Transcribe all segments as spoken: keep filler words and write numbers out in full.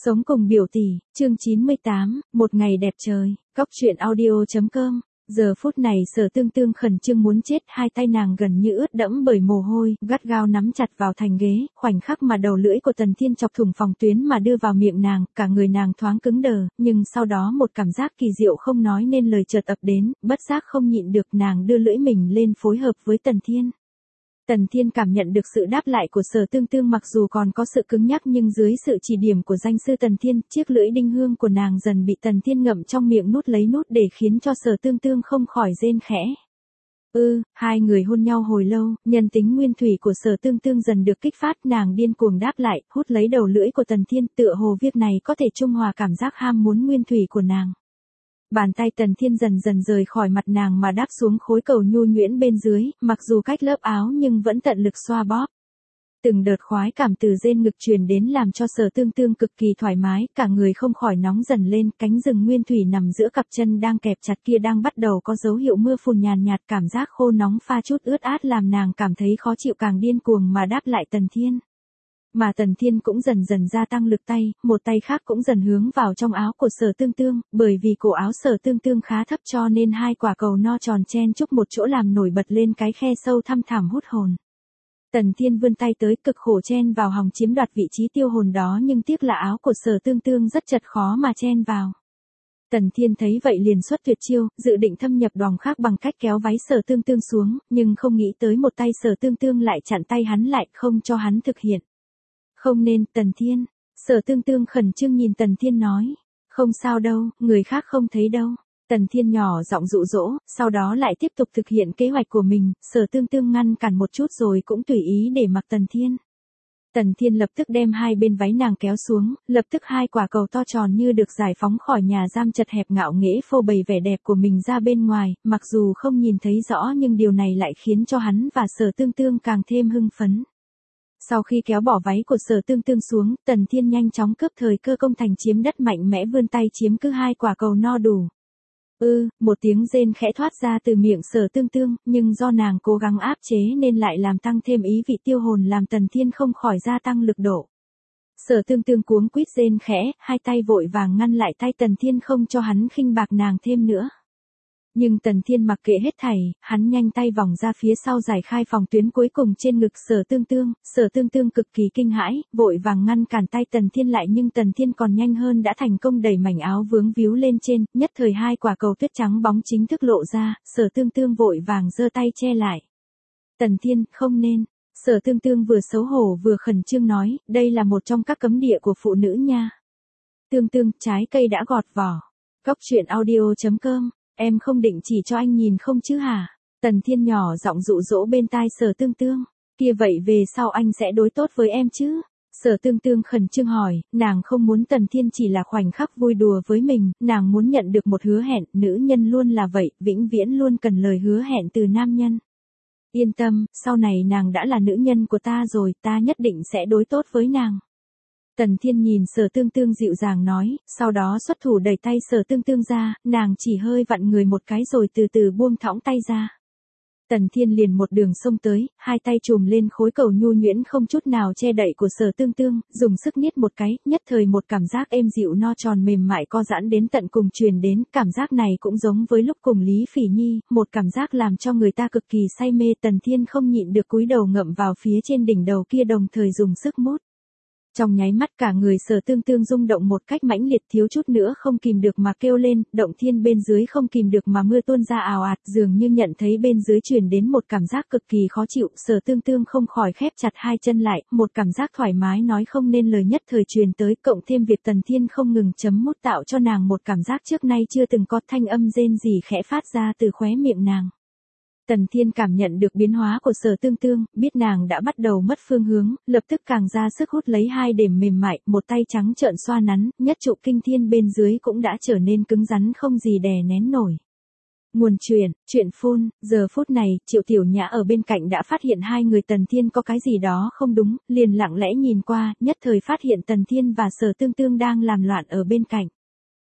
Sống cùng biểu tỷ, chương chín mươi tám, một ngày đẹp trời, Cóc truyện audio chấm com. Giờ phút này Sở Tương Tương khẩn trương muốn chết, hai tay nàng gần như ướt đẫm bởi mồ hôi, gắt gao nắm chặt vào thành ghế, khoảnh khắc mà đầu lưỡi của Tần Thiên chọc thủng phòng tuyến mà đưa vào miệng nàng, cả người nàng thoáng cứng đờ, nhưng sau đó một cảm giác kỳ diệu không nói nên lời chợt ập đến, bất giác không nhịn được nàng đưa lưỡi mình lên phối hợp với Tần Thiên. Tần Thiên cảm nhận được sự đáp lại của Sở Tương Tương, mặc dù còn có sự cứng nhắc nhưng dưới sự chỉ điểm của danh sư Tần Thiên, chiếc lưỡi đinh hương của nàng dần bị Tần Thiên ngậm trong miệng nút lấy nút để khiến cho Sở Tương Tương không khỏi rên khẽ. Ư, ừ, hai người hôn nhau hồi lâu, nhân tính nguyên thủy của Sở Tương Tương dần được kích phát, nàng điên cuồng đáp lại, hút lấy đầu lưỡi của Tần Thiên, tựa hồ việc này có thể trung hòa cảm giác ham muốn nguyên thủy của nàng. Bàn tay Tần Thiên dần dần rời khỏi mặt nàng mà đáp xuống khối cầu nhu nhuyễn bên dưới, mặc dù cách lớp áo nhưng vẫn tận lực xoa bóp. Từng đợt khoái cảm từ rên ngực truyền đến làm cho Sở Tương Tương cực kỳ thoải mái, cả người không khỏi nóng dần lên, cánh rừng nguyên thủy nằm giữa cặp chân đang kẹp chặt kia đang bắt đầu có dấu hiệu mưa phùn nhàn nhạt, cảm giác khô nóng pha chút ướt át làm nàng cảm thấy khó chịu, càng điên cuồng mà đáp lại Tần Thiên. Mà Tần Thiên cũng dần dần gia tăng lực tay, một tay khác cũng dần hướng vào trong áo của Sở Tương Tương, bởi vì cổ áo Sở Tương Tương khá thấp cho nên hai quả cầu no tròn chen chúc một chỗ làm nổi bật lên cái khe sâu thăm thẳm hút hồn. Tần Thiên vươn tay tới cực khổ chen vào hòng chiếm đoạt vị trí tiêu hồn đó, nhưng tiếc là áo của Sở Tương Tương rất chật khó mà chen vào. Tần Thiên thấy vậy liền xuất tuyệt chiêu, dự định thâm nhập đoòng khác bằng cách kéo váy Sở Tương Tương xuống, nhưng không nghĩ tới một tay Sở Tương Tương lại chặn tay hắn lại, không cho hắn thực hiện. Không nên, Tần Thiên. Sở Tương Tương khẩn trương nhìn Tần Thiên nói. Không sao đâu, người khác không thấy đâu. Tần Thiên nhỏ giọng dụ dỗ, sau đó lại tiếp tục thực hiện kế hoạch của mình. Sở Tương Tương ngăn cản một chút rồi cũng tùy ý để mặc Tần Thiên. Tần Thiên lập tức đem hai bên váy nàng kéo xuống, lập tức hai quả cầu to tròn như được giải phóng khỏi nhà giam chật hẹp ngạo nghễ phô bày vẻ đẹp của mình ra bên ngoài, mặc dù không nhìn thấy rõ nhưng điều này lại khiến cho hắn và Sở Tương Tương càng thêm hưng phấn. Sau khi kéo bỏ váy của Sở Tương Tương xuống, Tần Thiên nhanh chóng cướp thời cơ công thành chiếm đất, mạnh mẽ vươn tay chiếm cứ hai quả cầu no đủ. Ư, ừ, một tiếng rên khẽ thoát ra từ miệng Sở Tương Tương, nhưng do nàng cố gắng áp chế nên lại làm tăng thêm ý vị tiêu hồn, làm Tần Thiên không khỏi gia tăng lực độ. Sở Tương Tương cuống quýt rên khẽ, hai tay vội vàng ngăn lại tay Tần Thiên không cho hắn khinh bạc nàng thêm nữa. Nhưng Tần Thiên mặc kệ hết thảy, hắn nhanh tay vòng ra phía sau giải khai phòng tuyến cuối cùng trên ngực Sở Tương Tương. Sở Tương Tương cực kỳ kinh hãi, vội vàng ngăn cản tay Tần Thiên lại, nhưng Tần Thiên còn nhanh hơn, đã thành công đẩy mảnh áo vướng víu lên trên, nhất thời hai quả cầu tuyết trắng bóng chính thức lộ ra. Sở Tương Tương vội vàng giơ tay che lại. Tần Thiên, không nên. Sở Tương Tương vừa xấu hổ vừa khẩn trương nói, đây là một trong các cấm địa của phụ nữ nha. Tương Tương, trái cây đã gọt vỏ. Cóc truyện audio chấm com. Em không định chỉ cho anh nhìn không chứ hả? Tần Thiên nhỏ giọng dụ dỗ bên tai Sở Tương Tương. Kia vậy về sau anh sẽ đối tốt với em chứ? Sở Tương Tương khẩn trương hỏi, nàng không muốn Tần Thiên chỉ là khoảnh khắc vui đùa với mình, nàng muốn nhận được một hứa hẹn, nữ nhân luôn là vậy, vĩnh viễn luôn cần lời hứa hẹn từ nam nhân. Yên tâm, sau này nàng đã là nữ nhân của ta rồi, ta nhất định sẽ đối tốt với nàng. Tần Thiên nhìn Sở Tương Tương dịu dàng nói, sau đó xuất thủ đẩy tay Sở Tương Tương ra, nàng chỉ hơi vặn người một cái rồi từ từ buông thõng tay ra. Tần Thiên liền một đường xông tới, hai tay chùm lên khối cầu nhu nhuyễn không chút nào che đậy của Sở Tương Tương, dùng sức niết một cái, nhất thời một cảm giác êm dịu no tròn mềm mại co giãn đến tận cùng truyền đến, cảm giác này cũng giống với lúc cùng Lý Phỉ Nhi, một cảm giác làm cho người ta cực kỳ say mê. Tần Thiên không nhịn được cúi đầu ngậm vào phía trên đỉnh đầu kia, đồng thời dùng sức mút. Trong nháy mắt cả người Sở Tương Tương rung động một cách mãnh liệt, thiếu chút nữa không kìm được mà kêu lên, động thiên bên dưới không kìm được mà mưa tuôn ra ào ạt, dường như nhận thấy bên dưới truyền đến một cảm giác cực kỳ khó chịu. Sở Tương Tương không khỏi khép chặt hai chân lại, một cảm giác thoải mái nói không nên lời nhất thời truyền tới, cộng thêm việc Tần Thiên không ngừng chấm mút tạo cho nàng một cảm giác trước nay chưa từng có, thanh âm rên rỉ khẽ phát ra từ khóe miệng nàng. Tần Thiên cảm nhận được biến hóa của Sở Tương Tương, biết nàng đã bắt đầu mất phương hướng, lập tức càng ra sức hút lấy hai đệm mềm mại, một tay trắng trợn xoa nắn, nhất trụ kinh thiên bên dưới cũng đã trở nên cứng rắn không gì đè nén nổi. Nguồn truyện, truyện phun, giờ phút này, Triệu Tiểu Nhã ở bên cạnh đã phát hiện hai người Tần Thiên có cái gì đó không đúng, liền lặng lẽ nhìn qua, nhất thời phát hiện Tần Thiên và Sở Tương Tương đang làm loạn ở bên cạnh.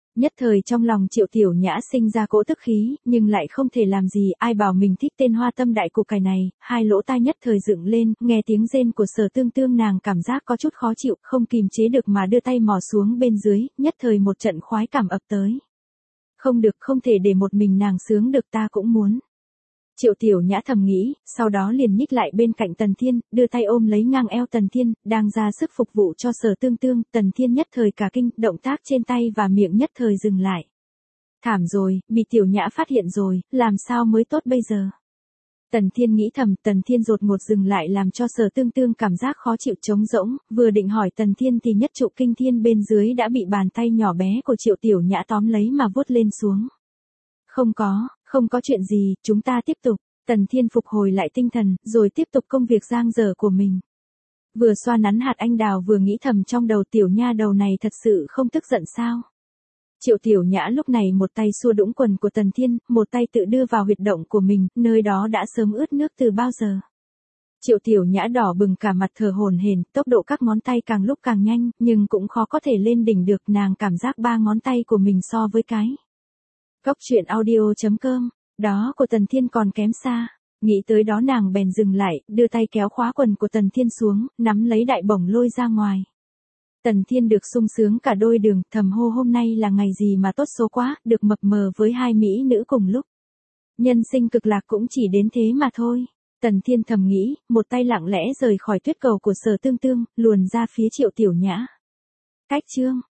Nhất thời trong lòng Triệu Tiểu Nhã sinh ra cỗ tức khí, nhưng lại không thể làm gì, ai bảo mình thích tên hoa tâm đại củ cải này, hai lỗ tai nhất thời dựng lên, nghe tiếng rên của Sở Tương Tương nàng cảm giác có chút khó chịu, không kìm chế được mà đưa tay mò xuống bên dưới, nhất thời một trận khoái cảm ập tới. Không được, không thể để một mình nàng sướng được, ta cũng muốn. Triệu Tiểu Nhã thầm nghĩ, sau đó liền nhích lại bên cạnh Tần Thiên, đưa tay ôm lấy ngang eo Tần Thiên, đang ra sức phục vụ cho Sở Tương Tương, Tần Thiên nhất thời cả kinh, động tác trên tay và miệng nhất thời dừng lại. Thảm rồi, bị Tiểu Nhã phát hiện rồi, làm sao mới tốt bây giờ? Tần Thiên nghĩ thầm, Tần Thiên đột ngột dừng lại làm cho Sở Tương Tương cảm giác khó chịu trống rỗng, vừa định hỏi Tần Thiên thì nhất trụ kinh thiên bên dưới đã bị bàn tay nhỏ bé của Triệu Tiểu Nhã tóm lấy mà vuốt lên xuống. Không có, không có chuyện gì, chúng ta tiếp tục. Tần Thiên phục hồi lại tinh thần, rồi tiếp tục công việc giang dở của mình. Vừa xoa nắn hạt anh đào vừa nghĩ thầm trong đầu Tiểu nha đầu này thật sự không tức giận sao. Triệu Tiểu Nhã lúc này một tay xua đũng quần của Tần Thiên, một tay tự đưa vào huyệt động của mình, nơi đó đã sớm ướt nước từ bao giờ. Triệu Tiểu Nhã đỏ bừng cả mặt thở hổn hển, tốc độ các ngón tay càng lúc càng nhanh, nhưng cũng khó có thể lên đỉnh được, nàng cảm giác ba ngón tay của mình so với cái. Góc truyện audio chấm com, đó của Tần Thiên còn kém xa. Nghĩ tới đó nàng bèn dừng lại, đưa tay kéo khóa quần của Tần Thiên xuống, nắm lấy đại bổng lôi ra ngoài. Tần Thiên được sung sướng cả đôi đường, thầm hô hôm nay là ngày gì mà tốt số quá, được mập mờ với hai mỹ nữ cùng lúc. Nhân sinh cực lạc cũng chỉ đến thế mà thôi. Tần Thiên thầm nghĩ, một tay lặng lẽ rời khỏi tuyết cầu của Sở Tương Tương, luồn ra phía Triệu Tiểu Nhã. Cách chương